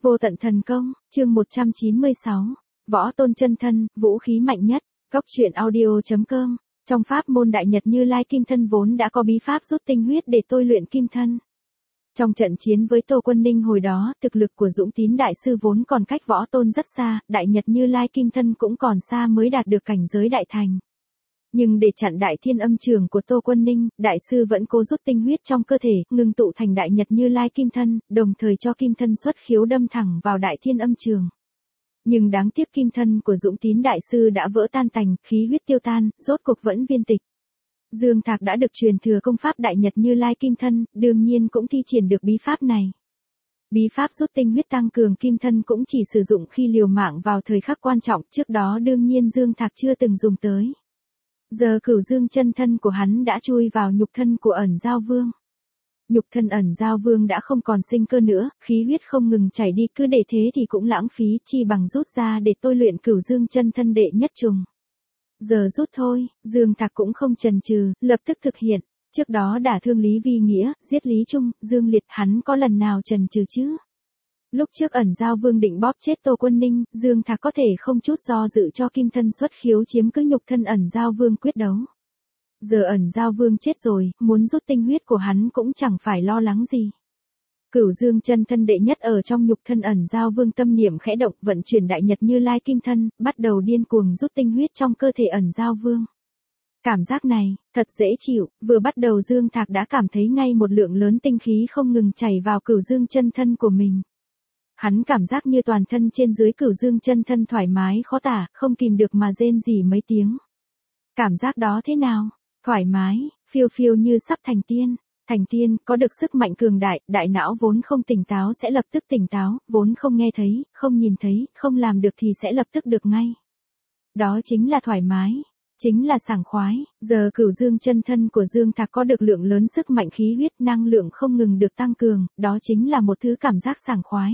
Vô tận thần công, chương 196. Võ tôn chân thân, vũ khí mạnh nhất. Góc truyện audio.com. Trong pháp môn Đại Nhật Như Lai Kim Thân vốn đã có bí pháp rút tinh huyết để tôi luyện kim thân. Trong trận chiến với Tô Quân Ninh hồi đó, thực lực của Dũng Tín Đại Sư vốn còn cách võ tôn rất xa, Đại Nhật Như Lai Kim Thân cũng còn xa mới đạt được cảnh giới đại thành. Nhưng để chặn Đại Thiên Âm Trường của Tô Quân Ninh, Đại Sư vẫn cố rút tinh huyết trong cơ thể, ngưng tụ thành Đại Nhật Như Lai Kim Thân, đồng thời cho kim thân xuất khiếu đâm thẳng vào Đại Thiên Âm Trường. Nhưng đáng tiếc kim thân của Dũng Tín Đại Sư đã vỡ tan tành, khí huyết tiêu tan, rốt cuộc vẫn viên tịch. Dương Thạc đã được truyền thừa công pháp Đại Nhật Như Lai Kim Thân, đương nhiên cũng thi triển được bí pháp này. Bí pháp rút tinh huyết tăng cường kim thân cũng chỉ sử dụng khi liều mạng vào thời khắc quan trọng, trước đó đương nhiên Dương Thạc chưa từng dùng tới. Giờ Cửu Dương chân thân của hắn đã chui vào nhục thân của Ẩn Giao Vương. Nhục thân Ẩn Giao Vương đã không còn sinh cơ nữa, khí huyết không ngừng chảy đi, cứ để thế thì cũng lãng phí, chi bằng rút ra để tôi luyện Cửu Dương chân thân đệ nhất trùng. Giờ rút thôi, Dương Thạc cũng không chần chừ, lập tức thực hiện. Trước đó đả thương Lý Vi Nghĩa, giết Lý Trung, Dương Liệt, hắn có lần nào chần chừ chứ? Lúc trước Ẩn Giao Vương định bóp chết Tô Quân Ninh, Dương Thạc có thể không chút do dự cho kim thân xuất khiếu chiếm cứ nhục thân Ẩn Giao Vương quyết đấu. Giờ Ẩn Giao Vương chết rồi, muốn rút tinh huyết của hắn cũng chẳng phải lo lắng gì. Cửu Dương chân thân đệ nhất ở trong nhục thân Ẩn Giao Vương, tâm niệm khẽ động, vận chuyển Đại Nhật Như Lai Kim Thân, bắt đầu điên cuồng rút tinh huyết trong cơ thể Ẩn Giao Vương. Cảm giác này, thật dễ chịu, vừa bắt đầu Dương Thạc đã cảm thấy ngay một lượng lớn tinh khí không ngừng chảy vào Cửu Dương chân thân của mình. Hắn cảm giác như toàn thân trên dưới Cửu Dương chân thân thoải mái khó tả, không kìm được mà rên rỉ mấy tiếng. Cảm giác đó thế nào? Thoải mái, phiêu phiêu như sắp thành tiên. Thành tiên, có được sức mạnh cường đại, đại não vốn không tỉnh táo sẽ lập tức tỉnh táo, vốn không nghe thấy, không nhìn thấy, không làm được thì sẽ lập tức được ngay. Đó chính là thoải mái, chính là sảng khoái. Giờ Cửu Dương chân thân của Dương Thạc có được lượng lớn sức mạnh khí huyết, năng lượng không ngừng được tăng cường, đó chính là một thứ cảm giác sảng khoái.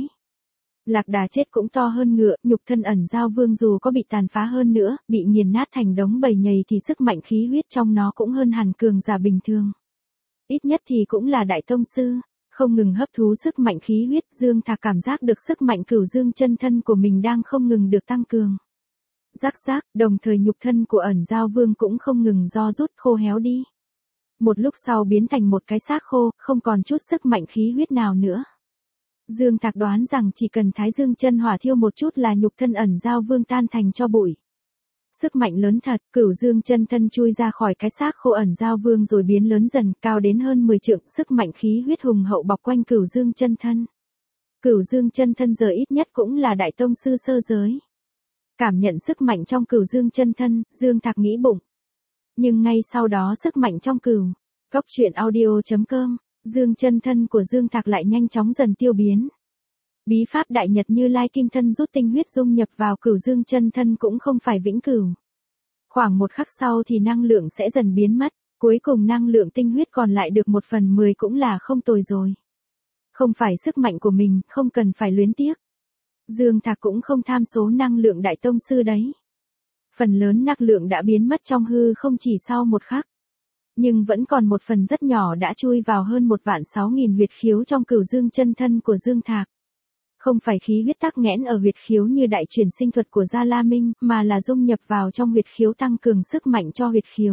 Lạc Đà chết cũng to hơn ngựa, nhục thân Ẩn Giao Vương dù có bị tàn phá hơn nữa, bị nghiền nát thành đống bầy nhầy thì sức mạnh khí huyết trong nó cũng hơn hẳn cường giả bình thường. Ít nhất thì cũng là đại tông sư, không ngừng hấp thú sức mạnh khí huyết, Dương Thạc cảm giác được sức mạnh Cửu Dương chân thân của mình đang không ngừng được tăng cường. Rắc rác, đồng thời nhục thân của Ẩn Giao Vương cũng không ngừng do rút khô héo đi. Một lúc sau biến thành một cái xác khô, không còn chút sức mạnh khí huyết nào nữa. Dương Thạc đoán rằng chỉ cần Thái Dương chân hỏa thiêu một chút là nhục thân Ẩn Giao Vương tan thành tro bụi. Sức mạnh lớn thật, Cửu Dương chân thân chui ra khỏi cái xác khô Ẩn Giao Vương rồi biến lớn dần, cao đến hơn 10 trượng, sức mạnh khí huyết hùng hậu bọc quanh Cửu Dương chân thân. Cửu Dương chân thân giờ ít nhất cũng là đại tông sư sơ giới. Cảm nhận sức mạnh trong Cửu Dương chân thân, Dương Thạc nghĩ bụng. Nhưng ngay sau đó sức mạnh trong Cửu Góc truyện audio.com, Dương chân thân của Dương Thạc lại nhanh chóng dần tiêu biến. Bí pháp Đại Nhật Như Lai Kim Thân rút tinh huyết dung nhập vào Cửu Dương chân thân cũng không phải vĩnh cửu. Khoảng một khắc sau thì năng lượng sẽ dần biến mất, cuối cùng năng lượng tinh huyết còn lại được 1/10 cũng là không tồi rồi. Không phải sức mạnh của mình, không cần phải luyến tiếc. Dương Thạc cũng không tham số năng lượng đại tông sư đấy. Phần lớn năng lượng đã biến mất trong hư không chỉ sau một khắc. Nhưng vẫn còn một phần rất nhỏ đã chui vào hơn 1.600.000 huyệt khiếu trong Cửu Dương chân thân của Dương Thạc. Không phải khí huyết tắc nghẽn ở huyệt khiếu như đại chuyển sinh thuật của Gia La Minh, mà là dung nhập vào trong huyệt khiếu tăng cường sức mạnh cho huyệt khiếu.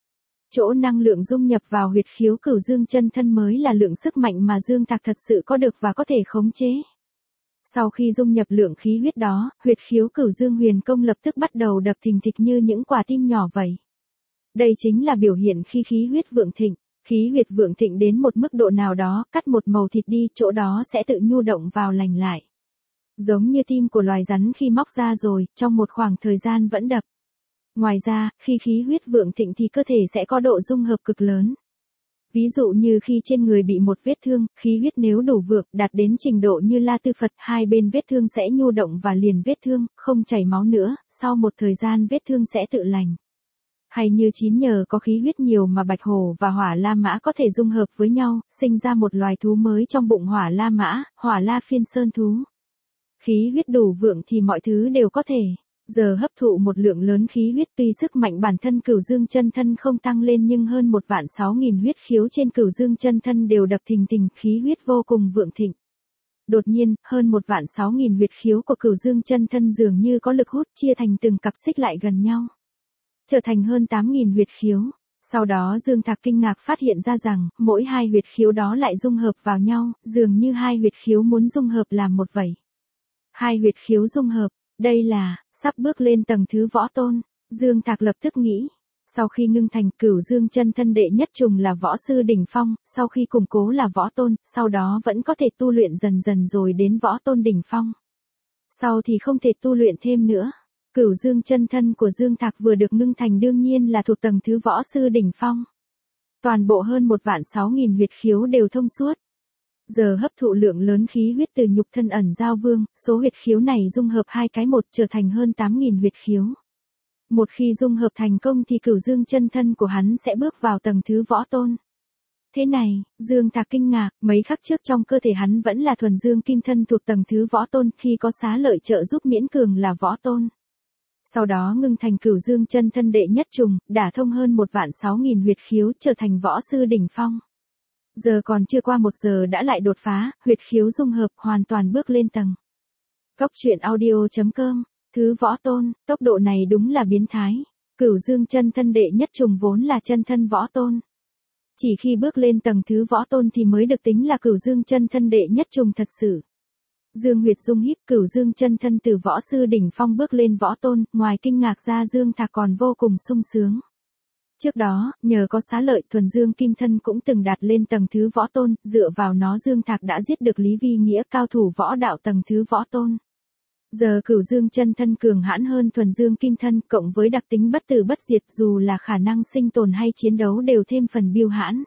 Chỗ năng lượng dung nhập vào huyệt khiếu Cửu Dương chân thân mới là lượng sức mạnh mà Dương Thạc thật sự có được và có thể khống chế. Sau khi dung nhập lượng khí huyết đó, huyệt khiếu Cửu Dương huyền công lập tức bắt đầu đập thình thịch như những quả tim nhỏ vậy. Đây chính là biểu hiện khi khí huyết vượng thịnh. Khí huyết vượng thịnh đến một mức độ nào đó, cắt một màu thịt đi, chỗ đó sẽ tự nhu động vào lành lại. Giống như tim của loài rắn khi móc ra rồi, trong một khoảng thời gian vẫn đập. Ngoài ra, khi khí huyết vượng thịnh thì cơ thể sẽ có độ dung hợp cực lớn. Ví dụ như khi trên người bị một vết thương, khí huyết nếu đủ vượng, đạt đến trình độ như La Tư Phật, hai bên vết thương sẽ nhu động và liền vết thương, không chảy máu nữa, sau một thời gian vết thương sẽ tự lành. Hay như chín nhờ có khí huyết nhiều mà Bạch Hổ và Hỏa La Mã có thể dung hợp với nhau, sinh ra một loài thú mới trong bụng Hỏa La Mã, Hỏa La Phiên Sơn thú. Khí huyết đủ vượng thì mọi thứ đều có thể. Giờ hấp thụ một lượng lớn khí huyết, tuy sức mạnh bản thân Cửu Dương chân thân không tăng lên nhưng hơn 1.600.000 huyết khiếu trên Cửu Dương chân thân đều đập thình thình, khí huyết vô cùng vượng thịnh. Đột nhiên, hơn 1.600.000 huyệt khiếu của Cửu Dương chân thân dường như có lực hút chia thành từng cặp xích lại gần nhau, trở thành hơn 8.000 huyệt khiếu. Sau đó Dương Thạc kinh ngạc phát hiện ra rằng, mỗi hai huyệt khiếu đó lại dung hợp vào nhau, dường như hai huyệt khiếu muốn dung hợp làm một vậy. Hai huyệt khiếu dung hợp, đây là, sắp bước lên tầng thứ võ tôn. Dương Thạc lập tức nghĩ. Sau khi ngưng thành Cửu Dương chân thân đệ nhất trùng là võ sư đỉnh phong, sau khi củng cố là võ tôn, sau đó vẫn có thể tu luyện dần dần rồi đến võ tôn đỉnh phong. Sau thì không thể tu luyện thêm nữa. Cửu Dương chân thân của Dương Thạc vừa được ngưng thành đương nhiên là thuộc tầng thứ võ sư đỉnh phong. Toàn bộ hơn 1.600.000 huyệt khiếu đều thông suốt. Giờ hấp thụ lượng lớn khí huyết từ nhục thân ẩn giao vương, số huyệt khiếu này dung hợp hai cái một trở thành hơn 8.000 huyệt khiếu. Một khi dung hợp thành công thì Cửu Dương chân thân của hắn sẽ bước vào tầng thứ võ tôn. Thế này, Dương Thạc kinh ngạc, mấy khắc trước trong cơ thể hắn vẫn là thuần dương kim thân thuộc tầng thứ võ tôn, khi có xá lợi trợ giúp miễn cường là võ tôn. Sau đó ngưng thành Cửu Dương chân thân đệ nhất trùng, đả thông hơn 1.600.000 huyệt khiếu trở thành võ sư đỉnh phong. Giờ còn chưa qua 1 giờ đã lại đột phá, huyệt khiếu dung hợp hoàn toàn bước lên tầng. Góc truyện audio.com, thứ võ tôn, tốc độ này đúng là biến thái. Cửu Dương chân thân đệ nhất trùng vốn là chân thân võ tôn. Chỉ khi bước lên tầng thứ võ tôn thì mới được tính là Cửu Dương chân thân đệ nhất trùng thật sự. Dương huyệt dung híp, Cửu Dương chân thân từ võ sư đỉnh phong bước lên võ tôn, ngoài kinh ngạc ra Dương Thạc còn vô cùng sung sướng. Trước đó, nhờ có xá lợi thuần dương kim thân cũng từng đạt lên tầng thứ võ tôn, dựa vào nó Dương Thạc đã giết được Lý Vi Nghĩa cao thủ võ đạo tầng thứ võ tôn. Giờ Cửu Dương chân thân cường hãn hơn thuần dương kim thân, cộng với đặc tính bất tử bất diệt, dù là khả năng sinh tồn hay chiến đấu đều thêm phần biêu hãn.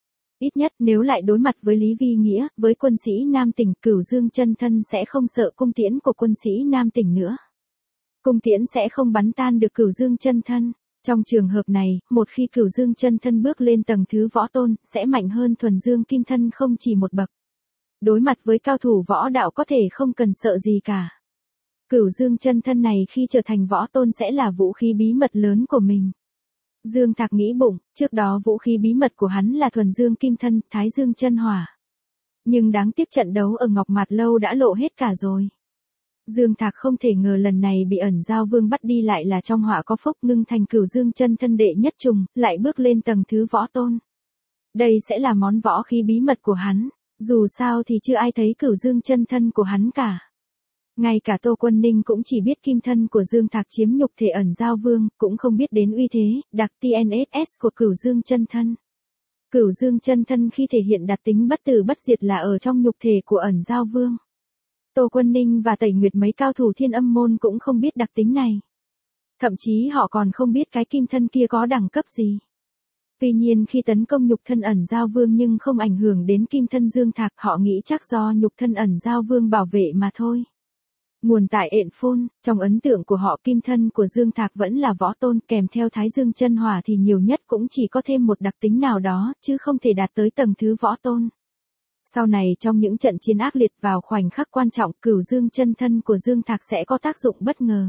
Ít nhất nếu lại đối mặt với Lý Vi Nghĩa, với quân sĩ Nam Tỉnh, Cửu Dương chân thân sẽ không sợ cung tiễn của quân sĩ Nam Tỉnh nữa. Cung tiễn sẽ không bắn tan được Cửu Dương chân thân. Trong trường hợp này, một khi Cửu Dương chân thân bước lên tầng thứ võ tôn, sẽ mạnh hơn thuần dương kim thân không chỉ một bậc. Đối mặt với cao thủ võ đạo có thể không cần sợ gì cả. Cửu Dương chân thân này khi trở thành võ tôn sẽ là vũ khí bí mật lớn của mình. Dương Thạc nghĩ bụng, trước đó vũ khí bí mật của hắn là thuần dương kim thân, Thái Dương chân hỏa. Nhưng đáng tiếc trận đấu ở Ngọc Mạt Lâu đã lộ hết cả rồi. Dương Thạc không thể ngờ lần này bị ẩn giao vương bắt đi lại là trong họa có phúc, ngưng thành Cửu Dương chân thân đệ nhất trùng, lại bước lên tầng thứ võ tôn. Đây sẽ là món võ khí bí mật của hắn, dù sao thì chưa ai thấy Cửu Dương chân thân của hắn cả. Ngay cả Tô Quân Ninh cũng chỉ biết kim thân của Dương Thạc chiếm nhục thể ẩn giao vương, cũng không biết đến uy thế, đặc TNSS của Cửu Dương chân thân. Cửu Dương chân thân khi thể hiện đặc tính bất tử bất diệt là ở trong nhục thể của ẩn giao vương. Tô Quân Ninh và Tẩy Nguyệt mấy cao thủ Thiên Âm môn cũng không biết đặc tính này. Thậm chí họ còn không biết cái kim thân kia có đẳng cấp gì. Tuy nhiên khi tấn công nhục thân ẩn giao vương nhưng không ảnh hưởng đến kim thân Dương Thạc, họ nghĩ chắc do nhục thân ẩn giao vương bảo vệ mà thôi. Nguồn tại ện phôn, trong ấn tượng của họ kim thân của Dương Thạc vẫn là võ tôn, kèm theo Thái Dương chân hỏa thì nhiều nhất cũng chỉ có thêm một đặc tính nào đó, chứ không thể đạt tới tầng thứ võ tôn. Sau này trong những trận chiến ác liệt vào khoảnh khắc quan trọng, Cửu Dương chân thân của Dương Thạc sẽ có tác dụng bất ngờ.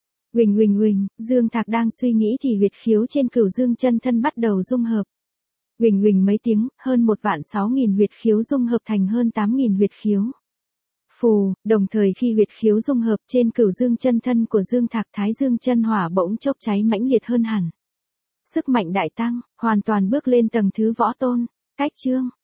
Huỳnh, Dương Thạc đang suy nghĩ thì huyệt khiếu trên Cửu Dương chân thân bắt đầu dung hợp. Huỳnh mấy tiếng, hơn 1.600.000 huyệt khiếu dung hợp thành hơn 8.000 huyệt khiếu. Phù, đồng thời khi huyệt khiếu dung hợp trên Cửu Dương chân thân của Dương Thạc, Thái Dương chân hỏa bỗng chốc cháy mãnh liệt hơn hẳn. Sức mạnh đại tăng, hoàn toàn bước lên tầng thứ võ tôn. Cách chương